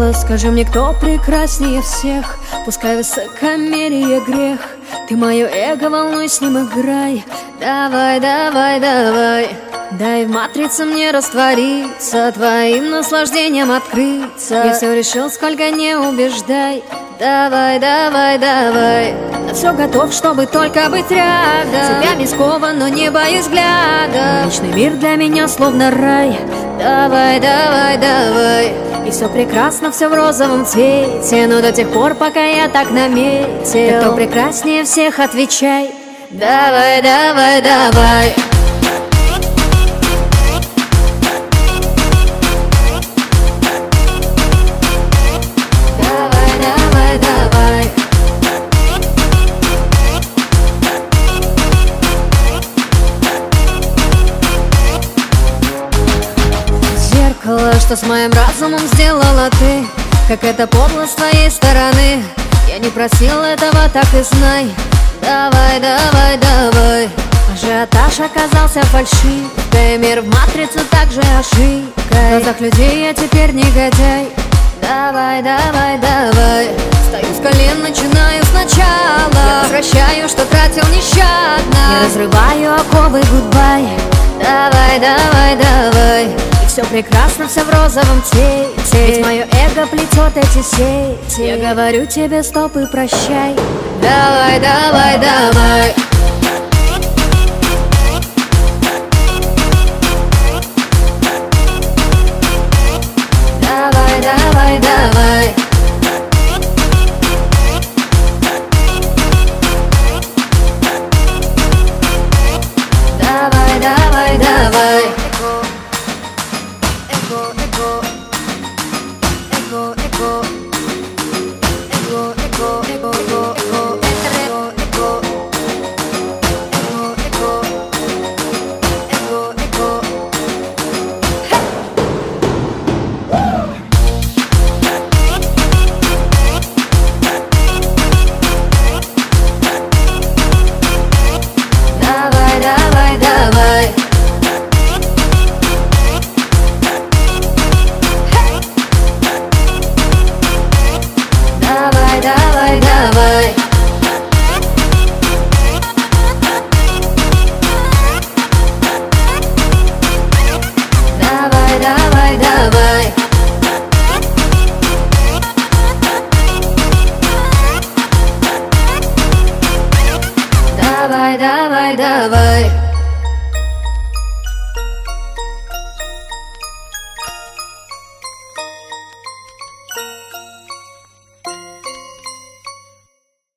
зеркало, скажи мне, кто прекраснее всех? Пускай высокомерие грех. Ты мое эго, волнуй, с ним играй. Давай, давай, давай. Дай в матрице мне раствориться, твоим наслаждением открыться. Я все решил, сколько не убеждай. Давай, давай, давай. Я все готов, чтобы только быть рядом. Тебя не скован, но не боюсь взгляда. Личный мир для меня словно рай. Давай, давай, давай. И все прекрасно, все в розовом цвете, но до тех пор, пока я так наметил. Кто прекраснее всех, отвечай. Давай, давай, давай. Что с моим разумом сделала ты? Как это подло с твоей стороны. Я не просил этого, так и знай. Давай, давай, давай. Ажиотаж оказался фальшивкой. Мир в матрицу также ошибкой. В глазах людей я теперь негодяй. Давай, давай, давай. Встаю с колен, начинаю сначала. Я возвращаю, что тратил нещадно. Я разрываю оковы, гудбай. Давай, давай, давай. Все прекрасно, все в розовом цвете. Ведь мое эго плетет эти сети. Я говорю тебе стоп и прощай. Давай, давай, давай. Давай, давай, давай. Давай, давай, давай. Давай, давай, давай.